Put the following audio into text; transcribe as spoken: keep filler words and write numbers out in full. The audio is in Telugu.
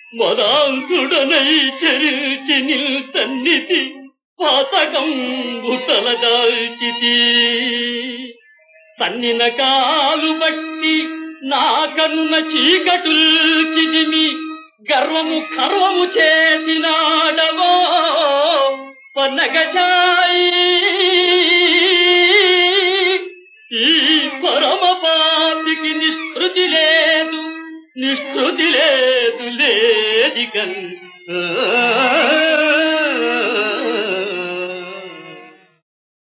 మదాంతుడనై చరించి నిల్తన్నితి పాతకంబు తలదాల్చితి తన్నిన కాలు బట్టి నా కనున చీకటుల్ చిదిమి గర్వము కర్వము చేసినాడవో పన్నగజాయి ఈ పరమ పాపికి నిష్కృతి లేదు నిష్కృతి లేదు లేదికన్